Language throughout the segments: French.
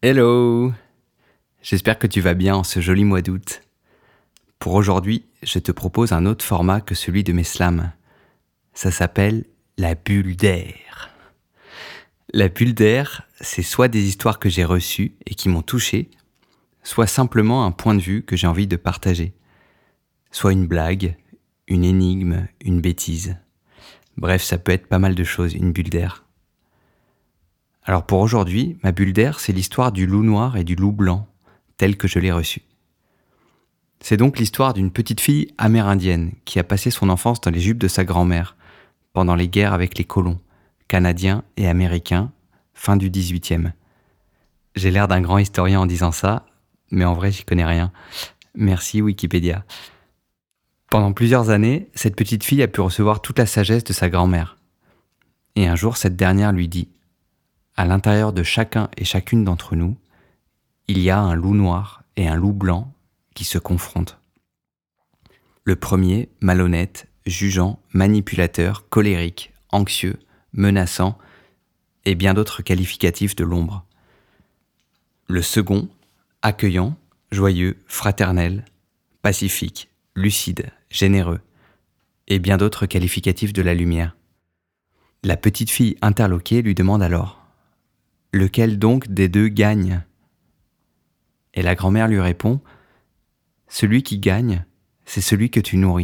Hello! J'espère que tu vas bien en ce joli mois d'août. Pour aujourd'hui, je te propose un autre format que celui de mes slams. Ça s'appelle la bulle d'air. La bulle d'air, c'est soit des histoires que j'ai reçues et qui m'ont touché, soit simplement un point de vue que j'ai envie de partager. Soit une blague, une énigme, une bêtise. Bref, ça peut être pas mal de choses, une bulle d'air. Alors pour aujourd'hui, ma bulle d'air, c'est l'histoire du loup noir et du loup blanc, tel que je l'ai reçu. C'est donc l'histoire d'une petite fille amérindienne qui a passé son enfance dans les jupes de sa grand-mère, pendant les guerres avec les colons, canadiens et américains, fin du 18e. J'ai l'air d'un grand historien en disant ça, mais en vrai j'y connais rien. Merci Wikipédia. Pendant plusieurs années, cette petite fille a pu recevoir toute la sagesse de sa grand-mère. Et un jour, cette dernière lui dit « À l'intérieur de chacun et chacune d'entre nous, il y a un loup noir et un loup blanc qui se confrontent. Le premier, malhonnête, jugeant, manipulateur, colérique, anxieux, menaçant, et bien d'autres qualificatifs de l'ombre. Le second, accueillant, joyeux, fraternel, pacifique, lucide, généreux, et bien d'autres qualificatifs de la lumière. La petite fille interloquée lui demande alors « Lequel donc des deux gagne ?» Et la grand-mère lui répond « Celui qui gagne, c'est celui que tu nourris. »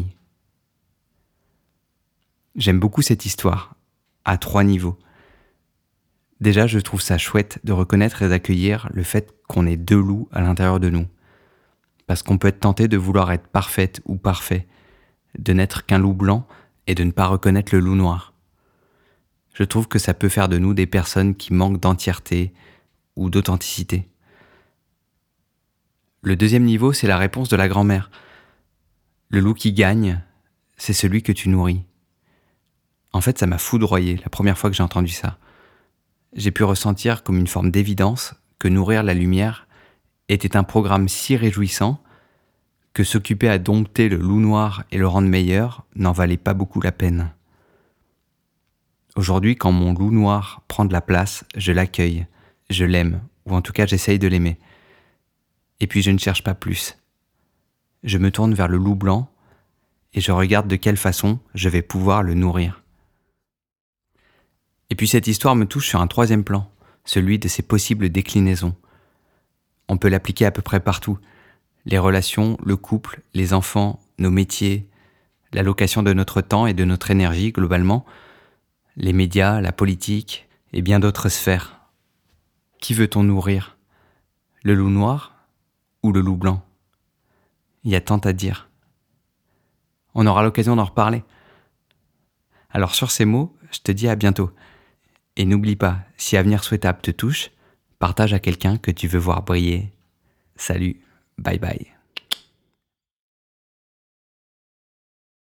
J'aime beaucoup cette histoire, à 3 niveaux. Déjà, je trouve ça chouette de reconnaître et d'accueillir le fait qu'on ait 2 loups à l'intérieur de nous. Parce qu'on peut être tenté de vouloir être parfaite ou parfait, de n'être qu'un loup blanc et de ne pas reconnaître le loup noir. Je trouve que ça peut faire de nous des personnes qui manquent d'entièreté ou d'authenticité. Le deuxième niveau, c'est la réponse de la grand-mère. Le loup qui gagne, c'est celui que tu nourris. En fait, ça m'a foudroyé la première fois que j'ai entendu ça. J'ai pu ressentir comme une forme d'évidence que nourrir la lumière était un programme si réjouissant que s'occuper à dompter le loup noir et le rendre meilleur n'en valait pas beaucoup la peine. Aujourd'hui, quand mon loup noir prend de la place, je l'accueille, je l'aime, ou en tout cas j'essaye de l'aimer. Et puis je ne cherche pas plus. Je me tourne vers le loup blanc et je regarde de quelle façon je vais pouvoir le nourrir. Et puis cette histoire me touche sur un 3e plan, celui de ses possibles déclinaisons. On peut l'appliquer à peu près partout. Les relations, le couple, les enfants, nos métiers, l'allocation de notre temps et de notre énergie globalement, les médias, la politique et bien d'autres sphères. Qui veut-on nourrir ? Le loup noir ou le loup blanc ? Il y a tant à dire. On aura l'occasion d'en reparler. Alors sur ces mots, je te dis à bientôt. Et n'oublie pas, si Avenir Souhaitable te touche, partage à quelqu'un que tu veux voir briller. Salut, bye bye.